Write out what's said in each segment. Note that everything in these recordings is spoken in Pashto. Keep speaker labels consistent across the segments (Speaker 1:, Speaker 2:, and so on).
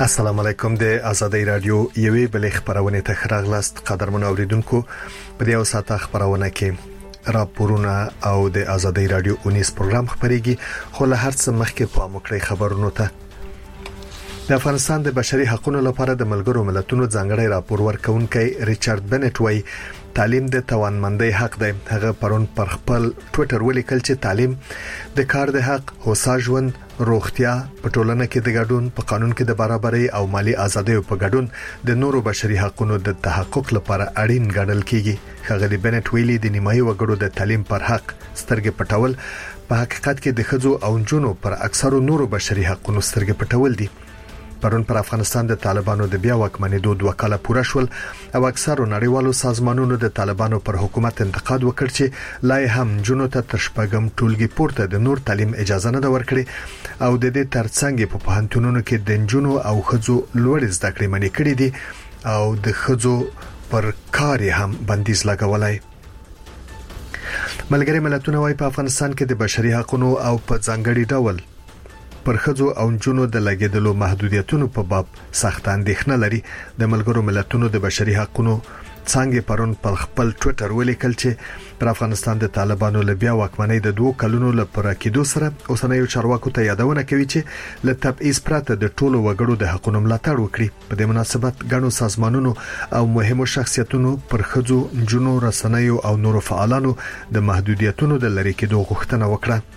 Speaker 1: السلام علیکم د آزادۍ رادیو یوې بلې خبرونه ته خراغلاست قدرمن اوریدونکو په دې اوساته خبرونه کې راپورونه او د آزادۍ رادیو 19 پروګرام خبريږي خو له هر څه مخکې په مکړې خبرونو ته د افغانستان د بشري حقوقو لپاره د ملګرو ملتونو ځانګړی راپور ورکونکي ریچارډ بنټ وایي تعلیم د توانمندۍ حق دی. هغه پرون پر خپل ټوئیټر ولیکل چې تعلیم د کار د حق، هوسا ژوند، روغتیا، په ټولنه کې د ګډون، په قانون کې د برابرۍ او مالی ازادۍ په ګډون د نورو بشري حقوقو د تحقق لپاره اړین ګڼل کیږي. ښاغلي بنټ ویلي د نیمایي وګړو د تعلیم پر حق سترګې پټول په حقیقت کې د ښځو او نجونو پر اکثرو نورو بشري حقوقو سترګې پټول دي. پرون پر افغانستان د طالبانو د بیا واکمنېدو 2 کاله پوره شول او اکثرو نړیوالو سازمانونو د طالبانو پر حکومت انتقاد وکړ چې لا هم جنونو ته ترشپګم ټولګي پورته د نور تعلیم اجازه نه ورکړي او د دې ترڅنګ په پوهنتونونو کې د جنونو او خځو لوړ زده کړې منې کړې دي او د خځو پر کار هم بندیز لګولای. ملګری ملتونه وايي په افغانستان کې د بشري حقوقو او په ځانګړي ډول پر خځو او نجونو د لګیدلو محدودیتونو په باب سخت اندېښنه لري. د ملګرو ملتونو د بشري حقوقو څنګه پرون په خپل ټوئیټر ولیکل چې پر افغانستان د طالبانو له بیا واکمنۍ د 2 کلونو لپاره کېدو سره اوسنیو چارواکو ته یادونه کوي چې له تبعیض پرته د ټولو وګړو د حقوقو ملاتړ وکړي. په دې مناسبت غنو سازمانونو او مهمو شخصیتونو پر خځو، نجونو، رسنیو او نورو فعالانو د محدودیتونو د لری کېدو غوښتنه وکړه.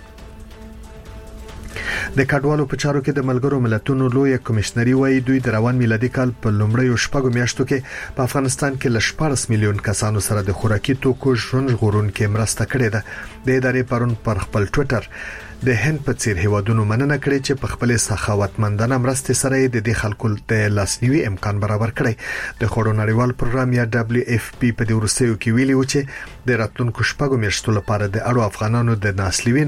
Speaker 1: د کډوالو په چارو کې د ملګرو ملتونو لوی کمشنري وایي دوی د روان میلادي کال په لومړیو شپږو میاشتو کې په افغانستان کې ل 14 میلیون کسانو سره د خوراکي توکو ژوند ژغورونکو مرسته کړې ده. د ادارې پرون پر خپل ټوئیټر د هند په څیر هیوادونو مننه کړې چې په خپل سخاوتمندانه مرستې سره د دې خلکو د لاسنیوي امکان برابر کړی. د خورو نړیوال پروګرام یا WFP په دې ورسېو کې ویلي و چې د راتلونکو شپږو میاشتو لپاره د اړو افغانانو د ناسلیوي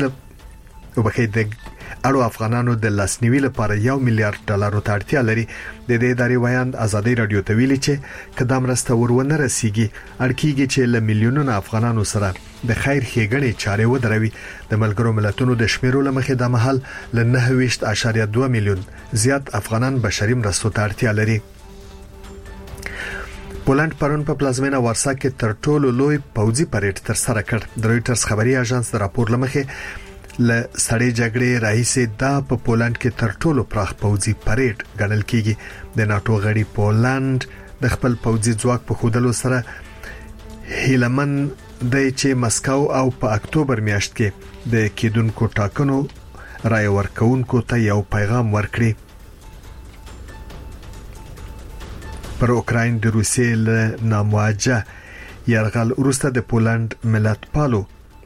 Speaker 1: د لاسنیوي لپاره $1 میلیارډ ته اړتیا لري. د دې ادارې ویاند آزادۍ رادیو ته ویلي چې کدام مرسته ورونه رسیږي اړکیږي چې ل میلیونونو افغانانو سره د خیر ښېګڼې چارې ودروي. د ملګرو ملتونو د شمیرو لمخې د محل ل 9.2 میلیون زیات افغانان بشري مرستو ته اړتیا لري. پولند پرون په پلازمینه وارسا کې تر ټولو لوی پوځي پریډ تر سره کړ. د رويټرز خبري اژانس د راپور لمخې ل سړې جګړې راهیسې دا په پولند کې تر ټولو پراخ پوځي پریډ ګڼل کیږي. د ناتو غړي پولند د خپل پوځي ځواک په خودلو سره هیلمن د چې مسکو او په اکتوبر میاشت کې د کېدونکو ټاکنو رای ورکونکو ته یو پیغام ورکړي. پر اوکراین د روسیې له نامواجه یرغل وروسته د پولند ملت پالو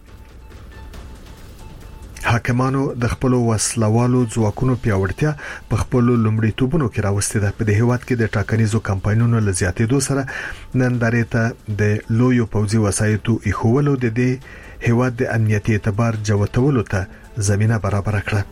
Speaker 1: حاکمانو د خپل وسلوالو ځواکونو پیاوړتیا په خپل لومړیتوبونو کې راوستي ده. په دې هیواد کې د ټاکنیزو کمپاینونو له زیاتېدو سره نن درې ته د لویو پوځي وسایطو ایښولو د دې هیواد د امنیتي اعتبار جوړولو ته زمينه برابر کړه.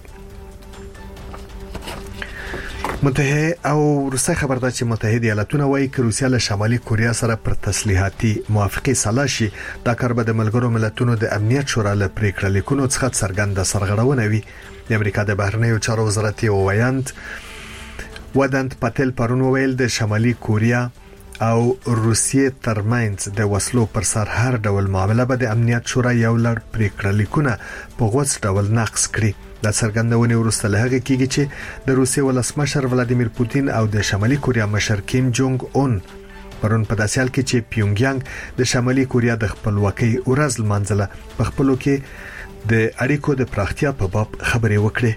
Speaker 1: متحده او روسي خبر ده چې متحده ایالاتونه وايي چې روسیا له شمالي کوریا سره پر تسلیحاتي موافقه سلاشي. دا کار به د ملګرو ملتونو د امنیت شورا له پریکړه لیکونو څخه څرګنده سرغړونه وي. د امریکا د بهرنیو چارو وزارت ویاند ودانت پاتل پرون ویل د شمالي کوریا او روسیې ترمنځ د وسلو پر سر هر ډول معاملې به د امنیت شورا یو لړ پریکړه لیکونه په غوڅ ډول نقض کړي. دا څرګندونه ورسته له هغه کېږي چې د روسیې ولسمشر ولادیمیر پوتین او د شمالي کوریا مشر کیم جونګ اون پرون په داسې حال کې چې پیونګیانګ د شمالي کوریا د خپلواکۍ ورځ لمانځله په خپلو کې د اړیکو د پراختیا په باب خبرې وکړي.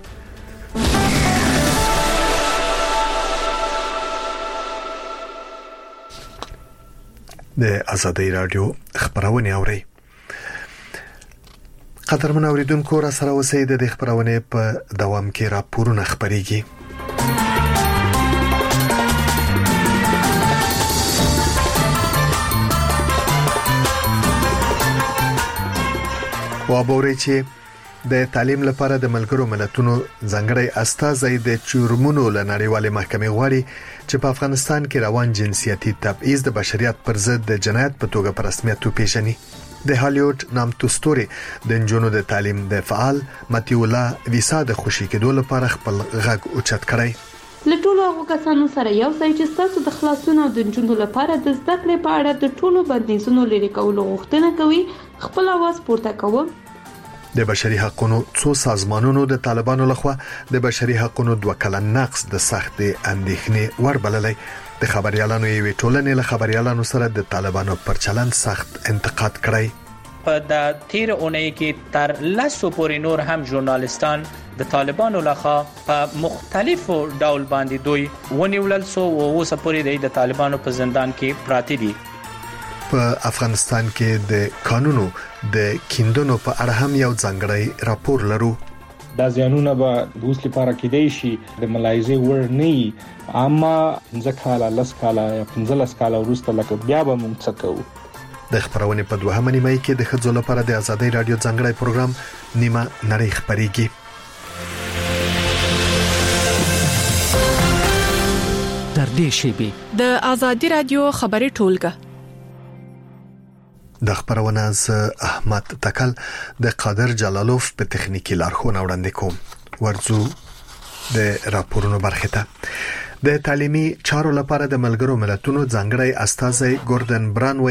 Speaker 1: د آزادۍ رادیو خبرونه اوري. قدرمن اوریدونکو را سره اوسئ. د خبرونه په دوام کې راپورونه خبريږي. وابوري چې د تعلیم لپاره د ملګرو ملتونو ځانګړی استازی د چورمونو له نړیوالې محکمې غواړي چې په افغانستان کې روان جنسیتي تبعیض د بشریت پر ضد د جنایت په توګه په رسمیت وپیژني. د هالیوډ نامتو ستوري د نجونو د تعلیم د فعال متیولا ویسا د خوشی کېدو لپاره خپل غږ اوچت کړی.
Speaker 2: له ټولو هغو کسانو سره یو ځای چې ستاسو د خلاصون او د نجونو لپاره د زده کړې په اړه د ټولو بندیزونو لرې کولو غوښتنه کوي خپل اواز پورته کوم.
Speaker 1: د بشري حقوقو څو سازمانونو د طالبانو لخوا د بشري حقوقو 2 کلن نقض د سخت اندېښنې ور بللې. د خبريالانو یوې ټولنې له خبريالانو سره د طالبانو پر چلند سخت انتقاد کړی.
Speaker 3: په د تیر اونۍ کې تر 10 پورې نور هم ژورنالستان د طالبانو لخوا په مختلفو ډول باندې دوی ونیولل سو او اوس پورې د طالبانو په زندان کې پراته دي.
Speaker 1: په افغانستان کې د قانونو د کیندونو په اړه هم یو ځانګړی راپور لرو.
Speaker 4: دا ځانونه به د اوس لپاره کېدای شي د ملایزي ور نه اما 15 کاله 10 کاله 15 کاله وروسته لکه بیا به موږ څه کوو.
Speaker 1: د خبرونې په 2 نیمه کې د خځو لپاره د ازادي رادیو ځانګړی پروګرام نیمه نړۍ خبريږي.
Speaker 5: تر دې شی
Speaker 6: د ازادي رادیو خبري ټولګه
Speaker 1: د خبرونه ز احمد تکل د قادر جلالوف په تخنیکی لارښوونه وړاندې کوم. ورځو د راپورونو برخه ته د تعلیمي چارو لپاره د ملګرو ملتونو ځانګړی استازی ګوردن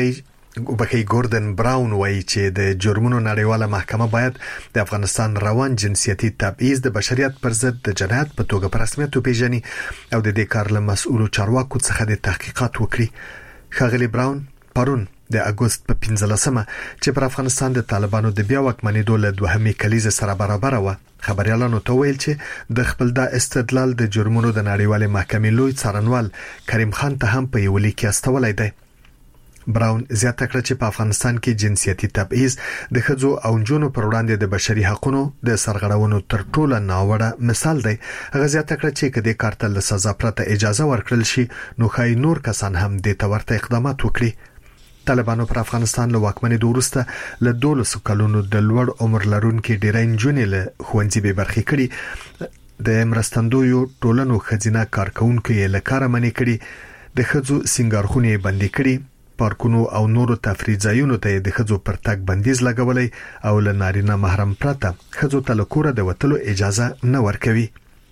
Speaker 1: براون وایي چې د جرمونو نړیواله محکمه باید د افغانستان روان جنسيتي تبعیض د بشریت پر ضد د جنایت په توګه په رسمیت وپیژني او د دې کار له مسؤلو چارواکو څخه د تحقیقات وکړي. خغلی براون پرون د اگست په 15مه چې پر افغانستان د طالبانو د بیا واکمنېدو له 2 کلیزه سره برابر و خبريالانو ته ویل چې د خپل د استدلال د جرمونو د نړیوالې محکمې لوی څارنوال کریم خان ته هم په یو لیک استولای دی. براون زیاته کړه چې په افغانستان کې جنسيتي تبعیض د خځو او نجونو پر وړاندې د بشري حقوقو د سرغړونو تر ټولو ناوړه مثال دی. هغه زیاته کړه چې کله کارتل له سزا پرته اجازه ورکړل شي نو خای نور کسان هم د تورته اقدامات وکړي. طالبانو پر افغانستان له واکمنۍ وروسته له 12 کلونو د لوړ عمر لرونکو ډیرای نجونې له خوندې به برخې کړي. د مرستندویو ټولنو خزینه کارکونکو یې له کار منې کړي. د خځو سنگارخونه بندي کړي. پارکونو او نورو تفریح ځایونو ته د خځو پر تګ بندیز لګولې او له نارینه محرم پرته خځو ته له کوره د وتلو اجازه نه ورکوي.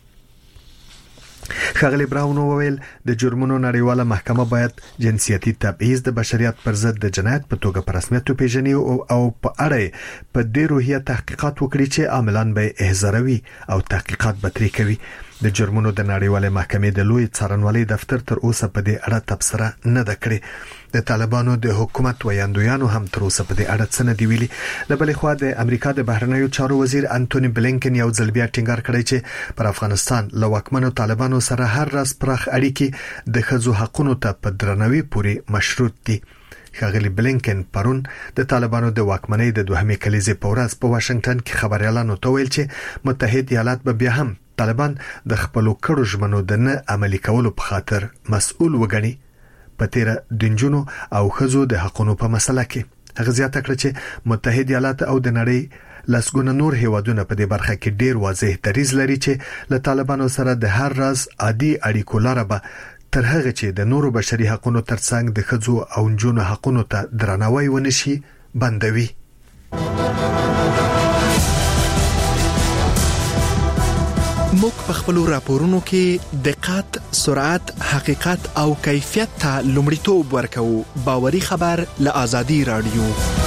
Speaker 1: خغلی براون وویل د جرمونو نړیواله محکمه باید جنسيتي تبعیض د بشریت پر ضد د جنایت په توګه په رسمیت وپیژني او په اړه په دې روحیه تحقیقات وکړي چې عاملان به احضاروي او تحقیقات به ترې کوي. د جرمونو د نړیوالې محکمې د لوی څارنوالۍ دفتر تر اوسه په دې اړه تبصره نه ده کړې. د طالبانو د حکومت ویاندویانو هم تر اوسه په دې اړه څه نه دی ویلي. د بلې خوا د امریکا د بهرنیو چارو وزیر انټونی بلینکن یو ځل بیا ټینګار کړی چې پر افغانستان له واکمنو طالبانو سره هر راز پراخ اړیکې د خځو حقوقو ته په درناوي پورې مشروط دي. خغلی بلینکن پرون د طالبانو د واکمنۍ د 2 کلیزې په ورځ په واشنگټن کې خبريالانو ته ویل چې متحده ایالات به بیا هم طالبان د خپل کړو ژمنو د نه عملي کولو په خاطر مسؤل وګڼي. په تیر د نجونو او خځو د حقوقو په مسله کې هغه زیاته کړ چې متحده ایالات او د نړۍ لسګونه نور هیوادونه په دې برخه کې ډیر واضح دریځ لري چې له طالبانو سره د هر راز عادي اړیکو لاره به تر هغه چې د نورو بشري حقوقو ترڅنګ د خځو او نجونو حقوقو ته درناوی ونشي بندوي.
Speaker 5: موږ په خپل راپورونو کې دقت، سرعت، حقیقت او کیفیت ته لومړیتوب ورکوو. باوري خبر له ازادي رادیو.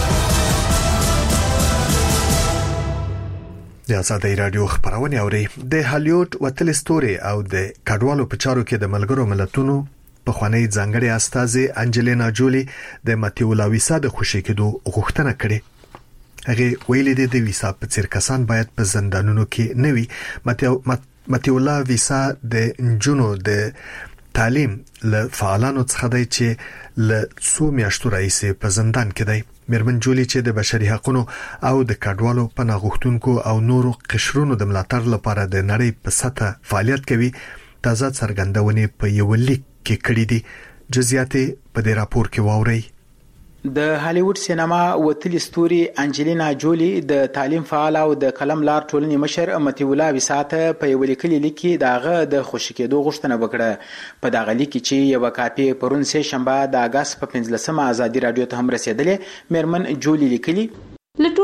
Speaker 1: د ازادي رادیو خبرونه اوري. د هالیوډ وتل ستوري او د کډوالو په چارو کې د ملګرو ملتونو په خوانی ځانګړي استازي انجلینا جولی د ماتیولا ویسا د خوشی کېدو غوښتنه کړې. هغه ویلي دي د ویسا په څیر کسان باید په زندانونو کې نه وي. ماتیولا ویسا د نجونو د تعلیم له فعالانو څخه دی چې له څو میاشتو راځي په زندان کې دی. میرمن جولی چې د بشري حقوقو او د کډوالو پناه غوښتونکو او نورو قشرونو د ملاتړ لپاره د نړۍ په سطح فعالیت کوي تازه څرګندونې په یو لیک کې کړې دي. جزئیات په دې راپور کې واورئ.
Speaker 7: د هالیوډ سینما وتلی ستوري انجلینا جولی د تعلیم فعال او د قلم لار ټولنې مشر ماتیولا ویسا ته په یو لیکلي لیک کې داغه د خوشی کېدو غوښتنه وکړه. په داغه لیک چې یو کاپی پرون سه شنبه د اگست په 15مه ازادي رادیو ته هم رسیدلې. میرمن جولی لیکلي
Speaker 2: له ټولو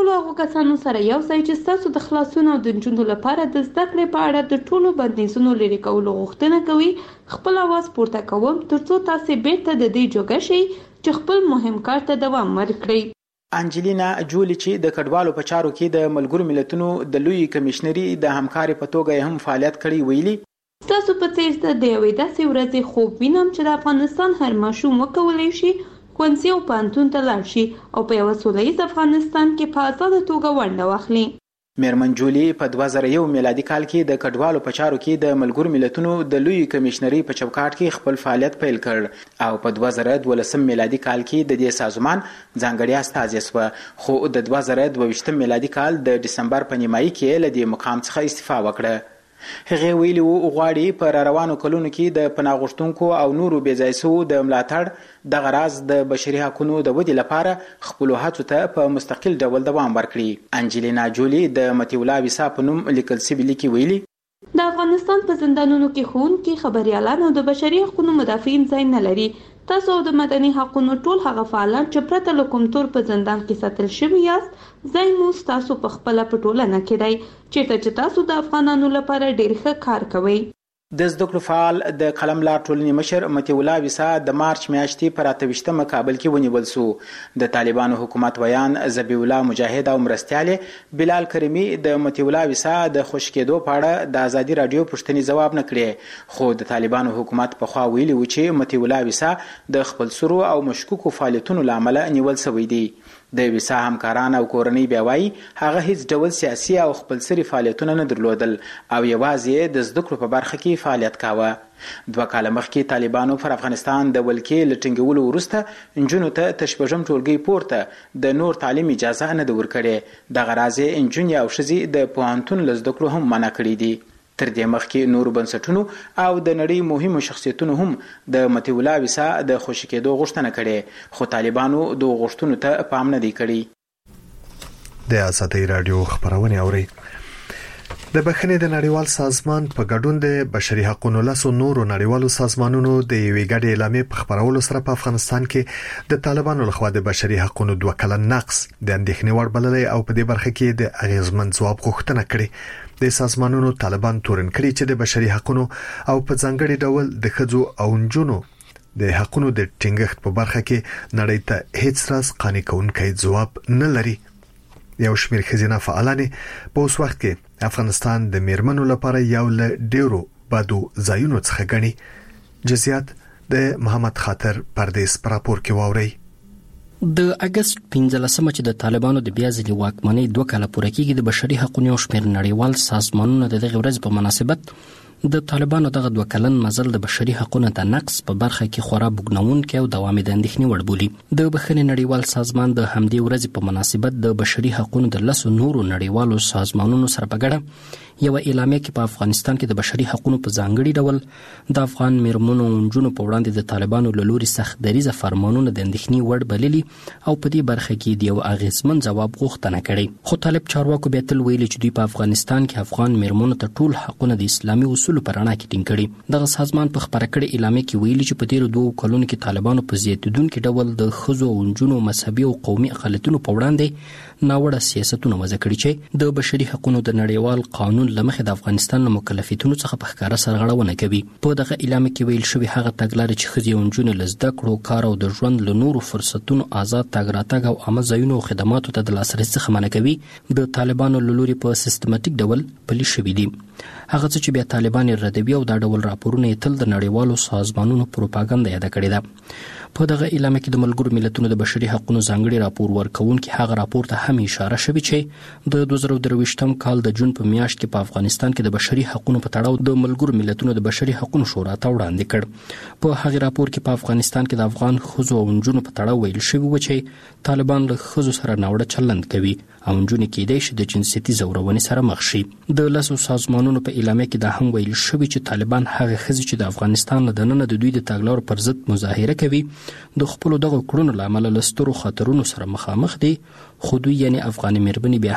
Speaker 2: ټولو هغو کسانو سره یو ځای چې ستاسو د خلاصون او د نجونو لپاره د زده کړې په اړه د ټولو بندیزونو لرې کولو غوښتنه کوي خپل اواز پورته کوم ترڅو تاسو بیرته د دې جوګه شئ چې خپل مهم کار ته دوام ورکړئ.
Speaker 7: انجلینا جولی چې د کډوالو په چارو کې د ملګرو ملتونو د لوی کمشنري د همکاري په توګه هم فعالیت کړی ویلي
Speaker 2: تاسو په څیر د یوې داسې ورځې خوب وینم چې د افغانستان هر ماشوم وکولای شي ښوونځي او پوهنتون ته لاړ شي او په یوه سوله ییز افغانستان کې په ازاده توګه ونډه واخلي.
Speaker 7: میرمن جولی په 2001 میلادي کال کې د کډوالو په چارو کې د ملګرو ملتونو د لوی کمشنري په چوکاټ کې خپل فعالیت پیل کړ او په 2012 میلادي کال کې د دې سازمان ځانګړی استازی شو خو د 2022 میلادي کال د دسمبر په نیمایي کې له دې مقام څخه استعفا وکړه. هغه ویلي وو غواړي په روانو کلونو کې د پناه غوښتونکو او نورو بېځای شوو د ملاتړ دغه راز د بشري حقوقو د ودې لپاره خپل هڅو ته په مستقل ډول دوام ورکړي. انجلینا جولی د متیولا ویسا په نوم لیکل شوی لیکي ویلي
Speaker 2: د افغانستان په زندانونو کې ښوونکي خبريالان او د بشري حقوقو مدافعین ځای نه لري. تاسو د مدني حقوقو ټول هغه فعالان چې پرته له کوم تور په زندان کې ساتل شوي یاست ځای مو ستاسو په خپله په ټولنه کې دی چېرته چې تاسو د افغانانو لپاره ډېر ښه کار کوئ.
Speaker 7: د زده کړو فعال د قلم لار ټولنې مشر متیولا ویسا د مارچ میاشتې په 28 کابل کې ونیول شو. د طالبانو حکومت ویان ذبیح الله مجاهد او مرستیال بلال کریمی د متیولا ویسا د خوش کېدو په اړه د ازادي رادیو پوښتنې ځواب نه کړې خو د طالبانو حکومت په خوا ویلي و چې متیولا ویسا د خپل سرو او مشکوکو فعالیتونو له امله نیول شوی دی. د ویسا همکاران او کورنۍ بیا وایي هغه هیڅ ډول سیاسي او خپلسري فعالیتونه نه درلودل او یوازې د زده کړو په برخه کې فعالیت کاوه. 2 کاله مخکې طالبانو پر افغانستان د ولکې له ټینګولو وروسته نجونو ته تشبژم ټولګي پورته د نور تعلیم اجازه نه ده ورکړې. دغه راز یې نجونې او ښځې د پوهنتون له زده کړو هم منع کړي دي. تر دې مخکې نورو بنسټونو او د نړۍ مهمو شخصیتونو هم د متیولا ویسا د خوشي کېدو غوښتنه کړې خو طالبانو د غوښتنو ته پام نه دی کړی.
Speaker 1: د ازادي رادیو خبرونه اوري. د بخښنې د نړیوال سازمان په ګډون د بشري حقوقو لاسو نورو نړیوالو سازمانونو د یوې ګډې اعلامیې په خبرولو سره په افغانستان کې د طالبانو لخوا د بشري حقوقو 2 کلن نقص د اندېښنې وړ بللې او په دې برخه کې د اغیزمن ځواب غوښتنه کړې. د سازمانونو طالبان تورن کړي چې د بشري حقوقو او په ځانګړي ډول د ښځو او نجونو د حقوقو د ټینګښت په برخه کې نړۍ ته هیڅ راز قانع کوونکی ځواب نه لري. یو شمېر ښځینه فعالان په اوس وخت کې افغانستان د میرمنو لپاره یو له ډیرو بدو ځایونو څخه ګڼي. جزئیات د محمد خاطر پردیس پر راپور کې واوري.
Speaker 8: د اگست 15 چې د طالبانو د بیا ځلې واکمنۍ 2 کاله پوره کېږي د بشري حقوقو شمېر نړیوال سازمانونو د دغه ورځ په مناسبت د طالبانو دغه 2 کلن مزل د بشري حقوقو د نقص په برخه کې خورا بګنونکې او دوامي د اندېښنې وړ بولي. د بخښنې نړیوال سازمان د همدې ورځې په مناسبت د بشري حقوقو د 10 نورو نړیوالو سازمانونو سره په ګډه یو اعلامیه کې په افغانستان کې د بشري حقوقو په ځانګړي ډول د افغان میرمنو او نجونو په وړاندې د طالبانو له لوري سخت دریزه فرمانونه د اندېښنې وړ بللي او په دې برخه کې د یو اغیزمن ځواب غوښتنه کړې. خو طالب چارواکو بیا تل ویلي چې دوی په افغانستان کې افغان میرمنو ته ټول حقونه د اسلامي اصولو په رڼا کې ټینګ کړي. دغه سازمان په خبره کړې اعلامیه کې ویلي چې په تیرو 2 کلونو کې طالبانو په زیاتیدونکي ډول د ښځو او نجونو مذهبي او قومي اقلیتونو په وړاندې ناوړه سیاستونه وضع کړي چې د بشري حقوقو د نړیوال قانون له مخې د افغانستان له مکلفیتونو څخه په ښکاره سرغړونه کوي. په دغه اعلامیه کې ویل شوی هغه تګلارې چې ښځې او نجونې له زده کړو، کار او د ژوند له نورو فرصتونو آزاد تګ راتګ او عامه ځایونو او خدماتو ته د لاسرسي څخه منع کوي د طالبانو له لوري په سیستماتیک ډول پلي شوي دي. هغه څه چې بیا طالبان ردوي او دا ډول راپورونه یې تل د نړیوالو سازمانونو پروپاګاندا یاده کړې ده. په دغه اعلامیه کې د ملګرو ملتونو د بشري حقوقو ځانګړي راپور ورکوونکي هغه راپور ته هم اشاره شوې چې د 2023 کال د جون په میاشت کې په افغانستان کې د بشري حقوقو په تړاو د ملګرو ملتونو د بشري حقوقو شورا ته وړاندې کړ. په هغه راپور کې په افغانستان کې د افغان ښځو او نجونو په تړاو ویل شوی و چې طالبان له ښځو سره ناوړه چلند کوي او نجونې کېدای شي د جنسیتي ځورونې سره مخ شي. د 10 سازمانونو په اعلامیه کې دا هم ویل شوی چې طالبان هغه ښځې چې د افغانستان له دننه د دوی د تګلارو پر ضد مظاهره کوي د خپل دغه کړنو له امله له سترو خطرونو سره مخامخ دي، خو دوی یعنی افغاني مېرمنې بیا هم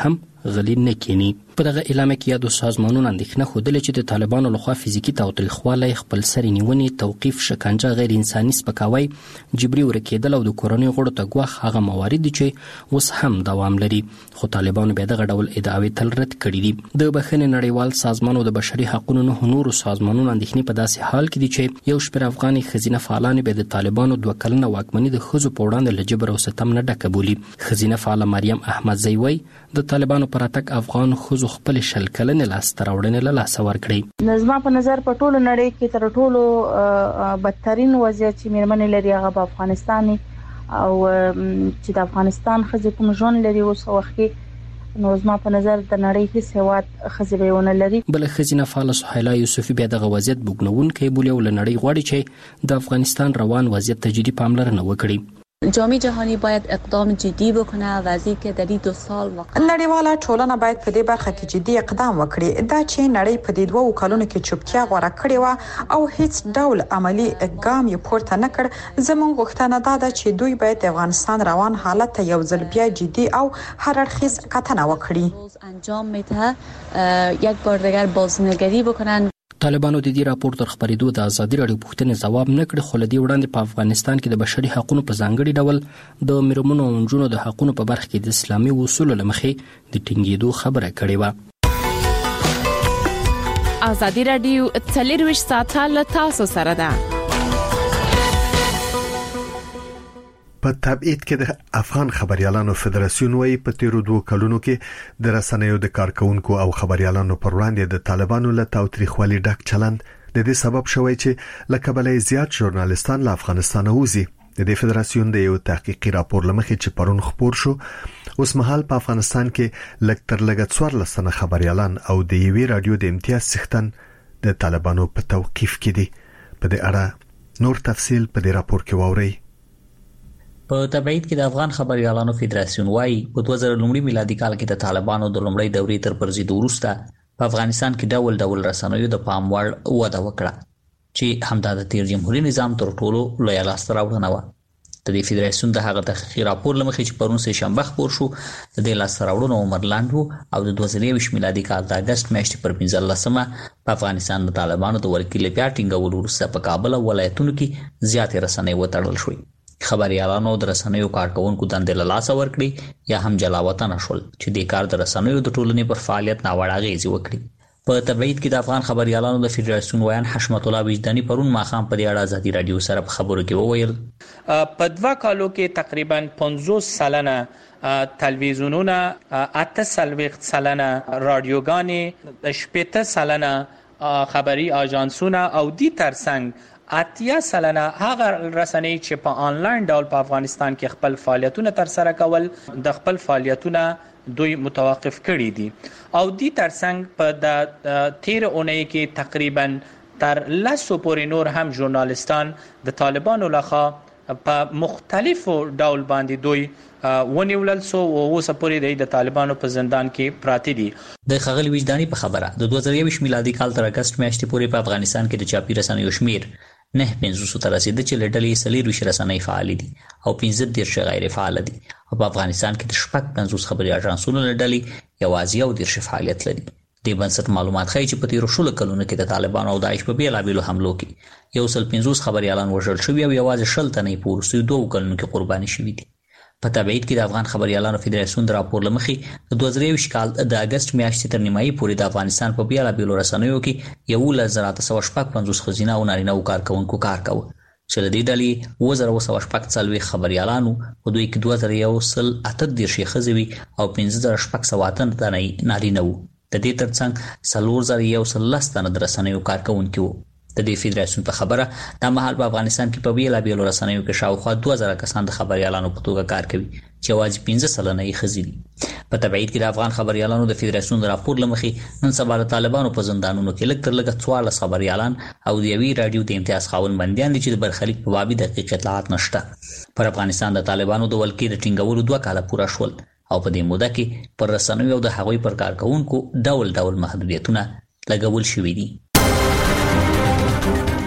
Speaker 8: غلی نه کینی. په دغه اعلامیه کې یادو سازمانونو اندېښنه ښودلې چې د طالبانو لخوا فزیکي تاوتریخوالی، خپل سرې نیونې، توقیف، شکنجه، غیر انساني سپکاوی، جبري ورکېدل او د کورنۍ غړو ته ګواښ هغه موارد دي چې اوس هم دوام لري. خو طالبانو بیا دغه ډول ادعاوې تل رد کړي دي. د بخښنې نړیوال سازمان او د بشري حقوقو نورو سازمانونو اندېښنې په داسې حال کې دي چې یو شمېر افغاني ښځینه فعالانې به د طالبانو 2 کلنه واکمني د ښځو په وړاندې له جبر او ستم نه ډکه بولي. ښځینه فعاله مریم احمدزی وایي د طالبانو پر اتګ افغان ښځو خپل شل کلنې لاسته راوړنې له لاسه ورکړې.
Speaker 9: زما په نظر په ټولو نړۍ کې تر ټولو بدترین وضعیت چې میرمنې لري هغه په افغانستان او چې د افغانستان ښځې کوم ژوند لري اوس وخت کې، نو زما په نظر د نړۍ هیڅ هېواد ښځې به ونه لري. بل ښځینه فعاله سهیلا یوسفي بیا دغه وضعیت بوږنوونکی بولي او له نړۍ غواړي چې د افغانستان روان وضعیت ته جدي پاملرنه وکړي.
Speaker 10: جامعه جهانی باید اقدام جدی بکنه و از اینکه در این 2 سال واقعا
Speaker 11: نړیواله ټولنه باید په دې برخه کې جدي اقدام وکړي. دا چې نړۍ په دې 2 کلونو کې چوپتیا غوړه کړې و او هیڅ ډول عملی اقدام یې پورته نه کړ. زموږ غوښتنه دا ده چې دوی باید د افغانستان روان حالت ته یو ځل بیا جدي او هر اړخیز کتنه وکړي.
Speaker 10: انجام میده یک بار دیگر بازنگری بکنن.
Speaker 8: طالبانو د دې راپور تر خبرېدو د ازادي راډیو پوښتنې ځواب نه کړ، خو له دې وړاندې په افغانستان کې د بشري حقوقو په ځانګړي ډول د میرمنو او نجونو د حقوقو په برخه کې د اسلامي اصولو له مخې د ټینګېدو خبره کړې و.
Speaker 6: ازادي راډیو 24 ساعته له تاسو سره ده.
Speaker 1: په تبعید کې د افغان خبريالانو فدراسیون وايي په تیرو 2 کلونو کې د رسنیو د کارکونکو او خبريالانو پر وړاندې د طالبانو له تاوتریخوالي ډک چلند د دې سبب شوی چې لکه بلې زیات ژورنالیستان له افغانستان وځي. د دې فدراسیون د یو تحقیقي راپور لمخې چې پرون خبر شو، اوس مهال په افغانستان کې لکتر لګت 14 تنه خبريالان او د یوې رادیو د امتیاز څښتن د طالبانو په توقیف کې دي. په دې اړه نور تفصیل په دې راپور کې واورئ.
Speaker 12: په تبعید کې د افغان خبريالانو فدراسیون وايي په 2000 میلادي کال کې د طالبانو د لومړۍ دورې تر پرځېدو وروسته په افغانستان کې ډول رسنیو د پام وړ وده وکړه چې همدا د تیر جمهوریت نظام تر ټولو لوی لاسته راوړنه و. د دې فدراسیون د هغه تحقیقي راپور لمخې چې پرون سه شنبه خبر شو، د دې لاسته راوړنو عمر لاندو او د 2020 میلادي کال د اگست میاشتې پر 15مه په افغانستان د طالبانو د ورکیل بیا ټینګول وروسته په کابل او ولایتونو کې زیاتې رسنۍ وتړل شوې. خبريالانو د رسنیو کارکونکو دندې له لاسه ورکړي یا هم جلاوطن شول چې د کار د رسنیو د ټولنې پر فعالیت ناوړه اغیزې وکړي. په تبعید کې د افغان خبريالانو د فدراسیون ویان حشمت الله وجداني پرون ماخام په اړه ازادي رادیو سره په خبرو کې وویل
Speaker 3: په 2 کالو کې تقریبا 50 سلنه تلویزیونونه، 8 سلنه رادیوګانې، 18 سلنه خبري آژانسونه او دی ترڅنګ 80 سلنه هغه رسنۍ چې په آنلاین ډول په افغانستان کې خپل فعالیتونه تر سره کول د خپل فعالیتونه دوی متوقف کړي دي. او دی ترڅنګ په د تیر اونۍ کې تقریبا تر 10 پورې نور هم ژورنالیستان د طالبانو لخوا په مختلفو ډول باندې دوی ونیولل سو او اوس پورې د طالبانو په زندان کې پراته دي.
Speaker 12: د خغل وجداني په خبره د 2020 میلادي کال تر اگست میاشتې پورې په افغانستان کې د چاپی رسنیو شمیر 950 ته رسیدي چې لړلې سلیروش رسنۍ فعال دي او 15 غیر فعال دي. او په افغانستان کې د 50 خبري اژانسونو لړلې یوازې او 10 فعالیت لري. د بنسټ معلومات ښیي چې په تیرو 16 کلونو کې د طالبانو او داعش په بیلابېلو حملو کې 150 خبريالان وژل شوي او یوازې 60 تنې په وروستیو 2 کلونو کې قرباني شوي دي. په تبعید کې د افغان خبريالانو فدراسیون د راپور لمخې د 2020 کال د اگست میاشتې تر نیمایي پورې د افغانستان په بیلابېلو رسنیو کې 1,955 ښځینه او نارینه کارکونکو کار کاوه چې د دې ډلې 2,945 خبريالانو په دوی کې 2,138 ښځې او 5,608 تنه نارینه وو. د دې ترڅنګ 4,110 تنه د رسنیو کارکونکو وو. د دې فدراسیون په خبره د مهال په افغانستان کې په بیلابېلو رسنیو کې شاوخوا 2000 کسان د خبريالانو په توګه کار کوي چې یوازې 15 سلنه یې ښځې دي. په تبعید کې د افغان خبريالانو د فدراسیون د راپور لمخې نن سبا د طالبانو په زندانونو کې لږ تر لږه 14 خبريالان او د یوې رادیو د امتیاز خاوند بنديان دي چې د برخلیک په باب دقیق اطلاعات نشته. پر افغانستان د طالبانو د ولکې د ټینګولو 2 کاله پوره شول او په دې موده کې پر رسنیو او د هغوی پر کارکونکو ډول محدودیتونه لګول شوي دي.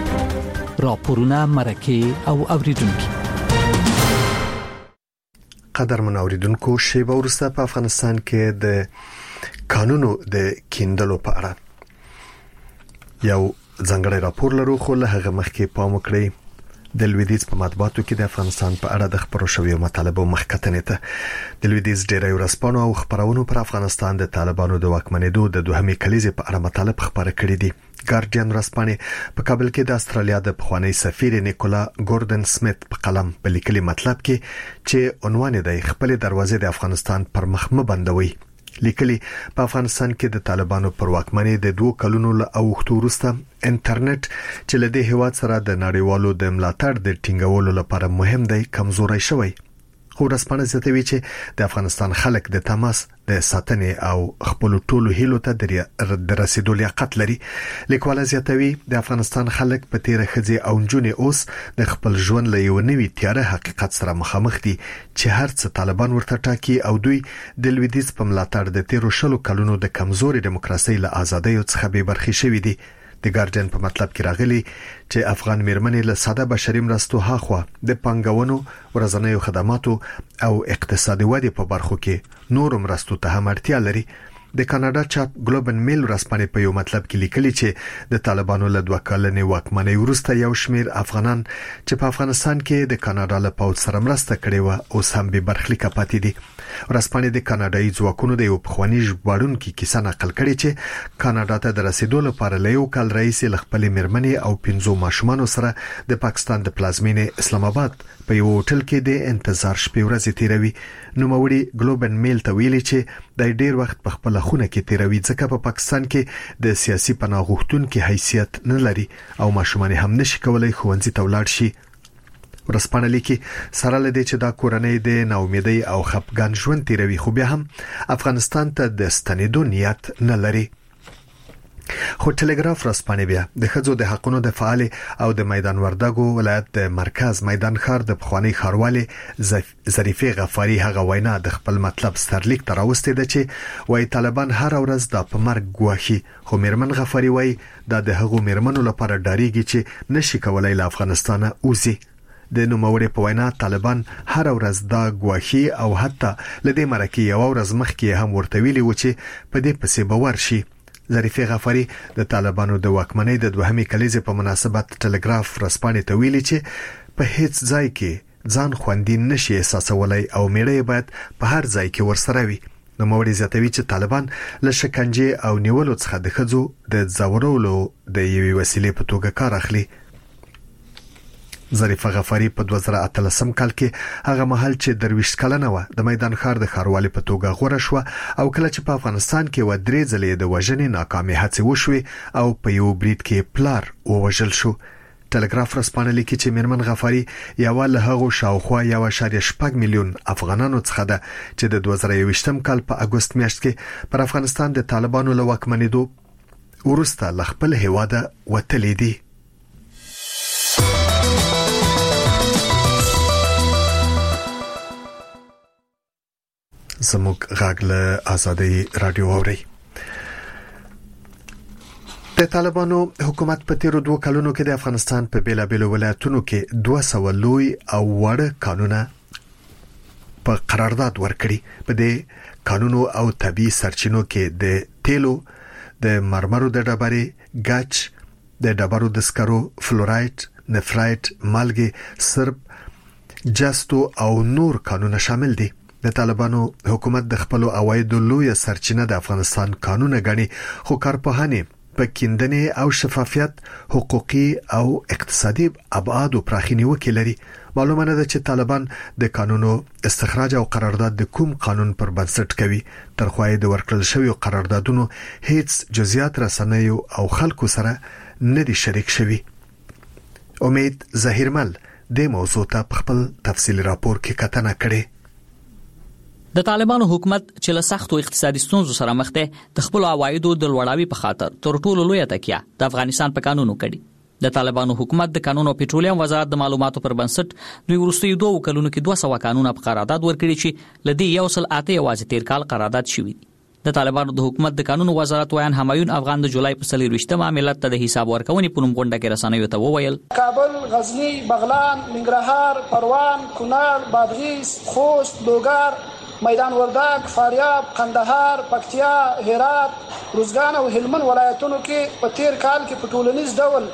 Speaker 13: راپورونه مرکه او اوریدونکو.
Speaker 1: قدرمن اوریدونکو شیبه وروسته په افغانستان کې د قانونو د کیندلو په اړه یو ځانګړی راپور لرو، خو له هغه مخکې پام وکړئ د لویدیځ په مطبوعاتو کې د افغانستان په اړه د خبرو شویو مطالبه مخکتنې ته د لویدیځ ډیری ورځپاڼو او خبرونو پر افغانستان د طالبانو د واکمنېدو د دوهمې کلیزې په اړه مطالب خبره کړې دي. ګارډین ورځپاڼې په کابل کې د استرالیا د پخوانی سفیر نیکولا ګوردن سمیت په قلم په لیکلي مطلب کې چې عنوان دی خپل دروازې د افغانستان پر مخ مبندوي. لیکلي په افغانستان کې د طالبانو پر واکمنۍ د 2 کلونو له اوښتو وروسته انټرنیټ چې له دې هیواد سره د نړیوالو د ملاتړ د ټینګولو لپاره مهم دی کمزوري شوی. خو ورځپاڼه زیاتوي چې د افغانستان خلک د تماس د ساتنې او خپل ټولو هیلو ته د رسیدو لیاقت لري. لیکواله زیاتوي د افغانستان خلک په تیره خځې او نجونې اوس د خپل ژوند له یو نوي تیاره حقیقت سره مخامخ دي چې هر څه طالبان ورته ټاکي او دوی د لویدیځ په ملاتړ د تیرو 10 کلونو د کمزوري دیموکراسي له ازادۍ څخه به برخې شوي دي. د ګارډین په مطلب کې راغلي چې افغان میرمنې له ساده بشري مرستو هاخوا د پنګونو، ورځنیو خدماتو او اقتصادي ودې په برخو کې نور مرستو ته هم اړتیا لري. د کاناډا چاپ ګلوبل میل ورځپاڼې په یو مطلب کې لیکلي چې د طالبانو له 2 کلنې واکمنۍ وروسته یو شمیر افغانان چې په افغانستان کې د کاناډا له پوځ سره مرسته کړې و اوس هم به برخلیک پاتې دي. ورځپاڼې د کاناډایي ځواکونو د یو پخوانی ژغورونکي کیسه نقل کړې چې کاناډا ته د رسیدو لپاره له یو کال راهیسې له خپل میرمنې او 15 ماشومانو سره د پاکستان د پلازمینې اسلام آباد په یو هوټل کې د انتظار شپې ورځې تیروي. نوموړي ګلوبل میل ته ویلي چې د ډیر وخت په خپل خونه کې تیروي ځکه په پاکستان کې د سیاسي پناه غوښتونکو حیثیت نه لري او ماشومان هم نشي کولای ښوونځي ته ولاړ شي. ورځپاڼه لیکي سره لدې چې دا کورنۍ د ناامیدۍ او خپګان ژوند تیروي خو بیا هم افغانستان ته د ستنېدو نیت نه لري. خو ټلګراف ورځپاڼې بیا د ښځو د حقوقو د فعال او د میدان وردګو ولایت د مرکز میدان ښار د پخوانی ښاروالي ظریفه غفاری هغه وینا د خپل مطلب سترلیک تر اوسته ده چې وای طالبان هر ورځ د پمرګ غواخي، خو میرمن غفاری وای د هغو میرمنو لپاره ډاریږي چې نشي کولای له افغانستانه اوزي. د نوموړي په وینا طالبان هر ورځ دا غواخي او حتی لدې مرکه یو ورځ مخکې هم ورته ویلي و چې په دې پسې باور شي. ظریفه غفاری د طالبانو د واکمنۍ د دوهمې کلیزې په مناسبت ټلګراف ورځپاڼې ته ویلي چې په هیڅ ځای کې ځان خوندي نشي احساسولای او میړه باید په هر ځای کې ورسره وي. نوموړي زیاتوي چې طالبان له شکنجې او نیولو څخه د ښځو د ځورولو د یوې وسیلې په توګه کار اخلي. ظریفه غفاری په 2013 کال کې هغه مهال چې درویش کلنه و د میدان ښار د ښاروالي په توګه غوړه شو او کله چې په افغانستان کې و 3 ځلې د وژنې ناکامې هڅې وشوې او په یو برید کې پلار ووژل شو. ټلګراف ورځپاڼه لیکي چې میرمن غفاری یو له هغو شاوخوا 1.8 میلیون افغانانو څخه ده چې د 2021 کال په اگست میاشت کې پر افغانستان د طالبانو له واکمنېدو وروسته له خپل هیواده وتلي دي. زموږ غږ له آزادۍ رادیو اوري. د طالبانو حکومت په تیرو 2 کلونو کې د افغانستان په بیلابېلو ولایتونو کې 200 لوی او وړ قانونه په قرارداد ورکړي. په دې قانونو او طبي سرچینو کې د تیلو، د مرمرو د ډبرې، ګچ، د ډبرو د سکرو، فلورایټ، نفرایټ، مالګې، سرب، جستو او نور قانونه شامل دي. د طالبانو حکومت د خپل عوایدو لوی سرچینه د افغانستان قانونه غني، خو کارپوهانه په کیندنې او شفافیت، حقوقي او اقتصادي ابعاد پراخینی وکړي. معلومه ده چې طالبان د قانونو استخراج او قرارداد د کوم قانون پر بنسټ کوي. ترخوای د ورکړل شوی قراردادونو هیڅ جزئیات رسنیو او خلکو سره نه دي شریک شوی. امید ظاهرمل د موضوع ته خپل تفصیلی راپور کې کتنه کړې.
Speaker 12: د طالبانو حکومت چې له سختو اقتصادي ستونزو سره مخ دی د خپل عوایدو د لوړاوي په خاطر تر ټولو لوی تکیه د افغانستان په قانونو کړي. د طالبانو حکومت د قانون او پټرولیم وزارت د معلوماتو پر بنسټ دوی وروستي 2 کلونو کې 200 قانونه په قرارداد ورکړي چې لدې 108 یوازې تیر کال قرارداد شوی. د طالبانو د حکومت د قانون وزارت ویان همایون افغان د جولای په 24مه ملت ته د حساب ورکونې په نوم غونډه کې رسنیو ته وویل
Speaker 13: کابل، غزنی، بغلان، ننګرهار، پروان، کونړ، بادغیس، خوست، لوګر، میدان وردګ، فاریاب، قندهار، پکتیا، هرات، روزګان او هلمند ولایتونو کې په تیر کال کې په ټولنیز ډول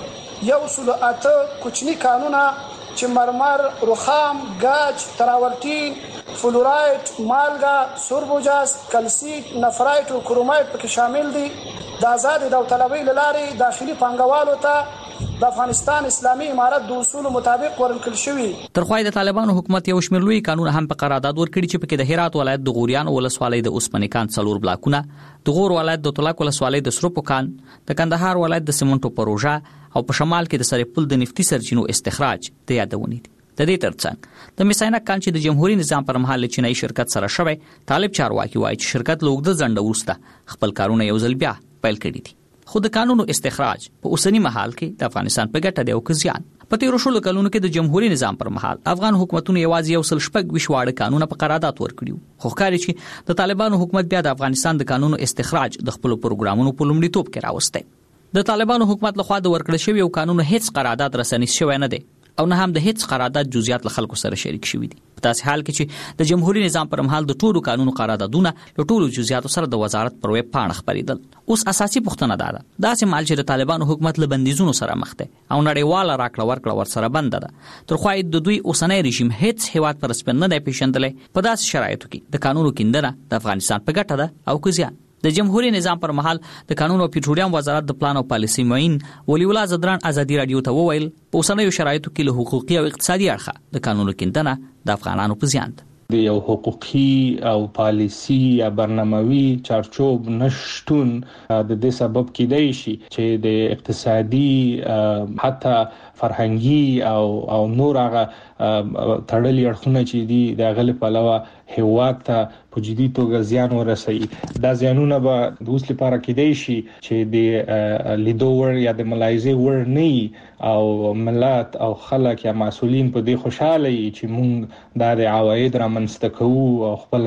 Speaker 13: 108 کوچني قانونا چې مرمر، رخام، گاج، تراورټین، فلورایت، مالګا، سوربوجاز، کلسیت، نفرایت او کرومایت پکې شامل دي. د آزاد داوطلبۍ لارې داخلي پانګوالو ته د افغانستان اسلامي امارت د اصول مطابق ورکړل شوی.
Speaker 12: ترخوای د طالبانو حکومت یو شمېر لوی قانون هم په قرارداد ورکړي چې پکې د هرات ولایت د غوریان ولسوالۍ د اوسپنې کان 4 بلاکونه، د غور ولایت د طلاق ولسوالۍ د سروپو کان، د کندهار ولایت د سیمنټو پروژه او په شمال کې د سرپل د نفتی سرچینو استخراج د یادونې دي. د دې ترڅنګ د میساینک کان چې د جمهوریت نظام پر مهال چینایي شرکت سره شوی، طالب چارواکي وایي چې شرکت لوګد ځنډ ورسته خپل کارونه یو ځل بیا پیل کړي دي. خو د قانونو استخراج په اوسنی مهال کې د افغانستان په ګټه دی او که زیان. په تیرو شلو کلونو کې د جمهوریت نظام پر مهال افغان حکومتونو یوازې یو سل شپږ وشواړه قانون په قرارداد ورکړیو. خو ښکاري چې د طالبانو حکومت بیا د افغانستان د قانونو استخراج د خپل پروګرامونو په لومړیتوب کې راوسته. د طالبانو حکومت لخوا د ورکړل شوی یو قانون هیڅ قرارداد رسنیز شوی نه دی او نه هم د هیڅ قرارداد جزئیات له خلکو سره شریک شوی دي. په داسې حال کې چې د جمهوریت نظام پر مهال د ټولو قانونو قراردادونه له ټولو جزئیاتو سره د وزارت پر ویب پاڼه خبرېدل. اوس اساسي پوښتنه ده داسې مال چې د طالبانو حکومت له بندیزونو سره مخ دی او نړیواله راکړه ورکړه ورسره بنده ده، ترخوا د دوی اوسنی رژیم هیڅ هیواد پر سپن نه دی پیژندلی. په داسې شرایطو کې د قانونو کیندنه د افغانستان په ګټه ده او که زیان. د جمهوریت نظام پر مهال د قانون او پټرولیم وزارت د پلان او پالیسي معین ولی الله زدران ازادي رادیو ته وویل په اوسنیو شرایطو کې له حقوقي او اقتصادي اړخه د قانونو کیندنه د افغانانو په زیان ده.
Speaker 4: د یو حقوقي او پالیسي یا برناموي چارچوب نشټون د دې سبب کېدای شي چې د اقتصادي حتی فرهنګي او نور هغه تړلي اړخونه چې دي د غلې په علاوه هیواد ته په جدي توګه زیان ورسوي. دا زیانونه به د اوس لپاره کېدای شي چې د لیدو ور یا د ملاحظې ور نه او ملت او خلک یا مسؤلین په دې خوشاله چې موږ د عواید رامنځته کوو او خپل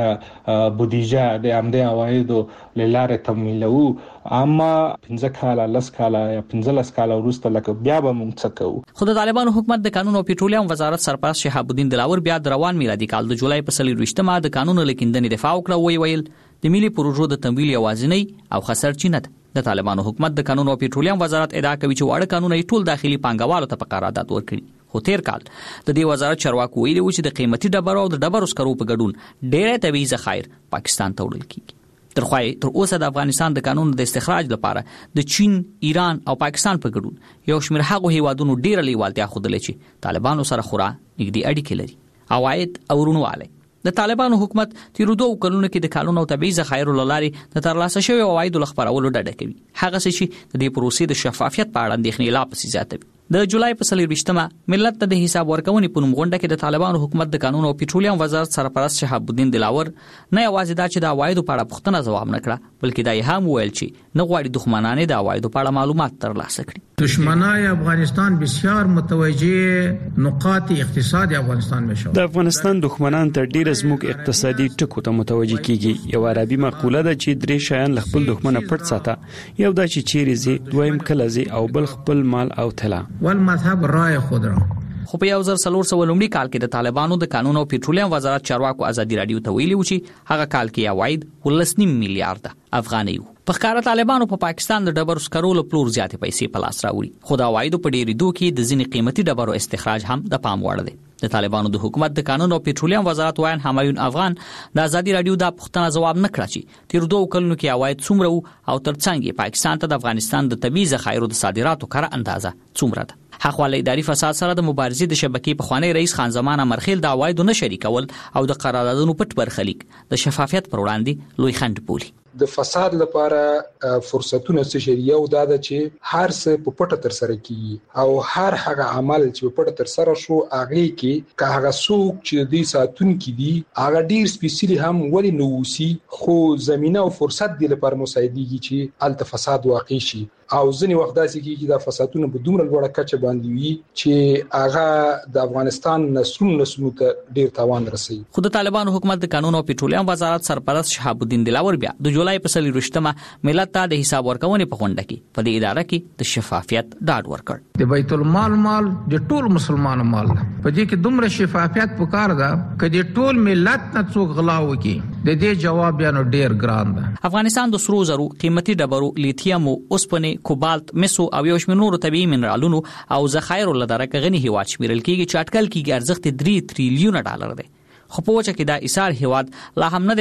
Speaker 4: بودیجه د امده عوایدو لاره تمویلو، اما 15 کاله 10 کاله یا 15 کاله وروسته لکه بیا به موږ څه کوو.
Speaker 12: خو د طالبانو حکومت د قانون او پټرولیم وزارت سرپرست شهاب الدین دلاور بیا د روان میلادي کال د جولای په 24مه د قانون لیکندنې دفاع وکړه. ویل د ملي پروژو د تمویل یوازینی او خسرچینه ده. د طالبانو حکومت د قانون او پټرولیم وزارت ادعا کوي چې واړه قانون یې ټول داخلي پانګوالو ته په قرارداد ورکړي. خو تیر کال د دې وزارت چارواکو ویلي و چې د قیمتي ډبرو او د ډبرو سکرو په ګډون ډېر طبيعي ذخایر پاکستان ته وړل کیږي. تر اوسه د افغانستان د قانون د استخراج لپاره د چین، ایران او پاکستان په ګډون یو شمېر هغه هیوادونو ډېر لیوالتیا ښودلې چې طالبانو سره خورا نږدې اړیکې لري. عواید او رونواله د طالبانو حکومت تیرو 2 کلونو کې د قانون او طبيعي ذخایرو لارې د ترلاسه شوی عواید لخبرولو ډډه کوي. هغه څه چې د دې پروسې د شفافیت په اړه اندېښنې لا پسې زیاتوي. د جولای په 24مه ملت ته د حساب ورکونې په نوم غونډه کې د طالبانو حکومت د قانون او پټرولیم وزارت سرپرست شهاب الدین دلاور نه یوازې دا چې د عوایدو په اړه پوښتنه ځواب نه کړه، بلکې دا یې هم ویل چې نه غواړي دښمنانه د عوایدو په اړه معلومات ترلاسه کړي.
Speaker 14: دشمنای افغانستان بسیار متوجه نقاط اقتصاد افغانستان میشو.
Speaker 15: د افغانستان دښمنان تر ډیره زموږ اقتصادي ټکو ته متوجه کیږي. یو عربي مقوله ده چې درې شیان له خپل دښمنه پټ ساته، یو دا چې چیرې زی، دویم کله زی او بل خپل مال او طلا.
Speaker 14: والمذهب رای خود را.
Speaker 12: خو په 1400 لومړي کال کې د طالبانو د قانون او پټرولیم وزارت چارواکو ازادي رادیو ته ویلي و چې هغه کال کې عواید 19 میلیارډ افغانۍ وو. په ښکاره طالبانو په پاکستان د ډبرو سکرو له پلور زیاتې پیسې په لاس راوړي. خو د عوایدو په ډېرېدو کې د ځینې قیمتي ډبرو استخراج هم د پام وړ دی. د طالبانو د حکومت د قانون او پټرولیم وزارت وایي همایون افغان د ازادي رادیو د پوښتنه ځواب نه کړ چې تیر 2 کلونو کې عواید څومره وو او ترڅنګ پاکستان ته د افغانستان د طبيعي ذخایرو د صادراتو کړه اندازه څومره ده. حقوقي اداري فساد سره د مبارزې د شبکې په خوانی رئیس خان زمان امرخیل د عوایدو نه شریکول او د قراردادونو پټ برخلیک د شفافیت پر وړاندې لوی خنډ بولي.
Speaker 16: د فساد لپاره فرصتونه څه یو دا ده چې هر څه په پټه تر سره کیږي او هر هغه عمل چې په پټه تر سره شو هغه کې که هغه څوک چې د ساتون کې دي هغه ډیر سپیشلی هم ولی نو وسی خو زمينه او فرصت دی لپاره مساعدېږي چې الته فساد واقع شي. او ځنی وخت داسې کیږي د فسادونو په دومره لوړه کچه باندې وي چې هغه د افغانستان نسلونو ته ډیر تاوان رسوي.
Speaker 12: خو د طالبانو حکومت د قانون او پټرولیم وزارت سرپرست شهاب الدین دلاور بیا د جولای په 24مه ملت ته د حساب ورکونې په غونډه کې په دې اداره کې د شفافیت ډاډ ورکړ.
Speaker 14: د بیت المال د ټول مسلمانانو مال په دې کې دومره شفافیت پکار ده چې د ټول ملت نه څوک غلا وکړي د دې جواب یانو ډیر ګران ده.
Speaker 12: افغانستان د سرو زرو، قیمتي ډبرو، لیتیم، اوسپنې، کوبالت، مسو او یو شمېر نورو طبیعي منرالونو او ذخایرو لدارک غني هیواد شمیرل کېږي چې اټکل کېږي ارزښت 3 تریلیون ډالر دی. خو په وجه کې دا ایثار هیواد لا هم نه